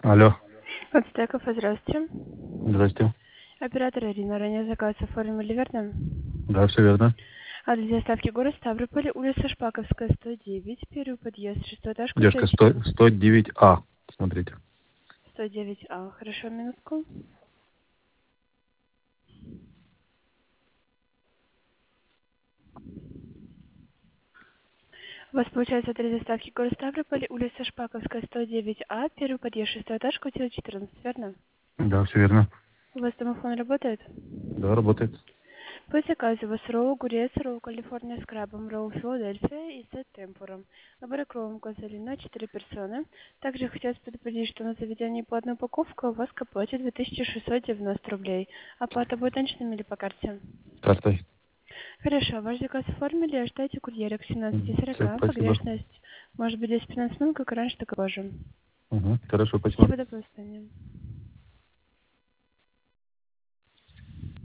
Алло, От Стеков, здравствуйте. здрасте. Оператор Ирина, ранее заказ оформили, верно? Да, все верно. Адрес доставки город Ставрополь, улица Шпаковская, 109, первый подъезд, шестой этаж, Девушка, квартира 14. 109А. Смотрите. 109А. Хорошо, минутку. У вас получается адрес доставки город Ставрополь, улица Шпаковская, 109А, первый подъезд, шестой этаж, квартира 14, верно? Да, все верно. У вас домофон работает? Да, работает. По заказу у вас ролл огурец, ролл Калифорния с крабом, ролл Филадельфия и сет темпура. Набор кровом козырей на 4 персоны. Также хотелось предупредить, что на заведении по одной упаковке у вас к оплате 2690 рублей. Оплата будет наличными или по карте? Картой. Хорошо, ваш заказ оформили, ожидайте курьера к Все, 17:40. спасибо. Погрешность может быть 10-15 минут, как раньше, так и позже. Угу. Хорошо, спасибо. Спасибо, до свидания.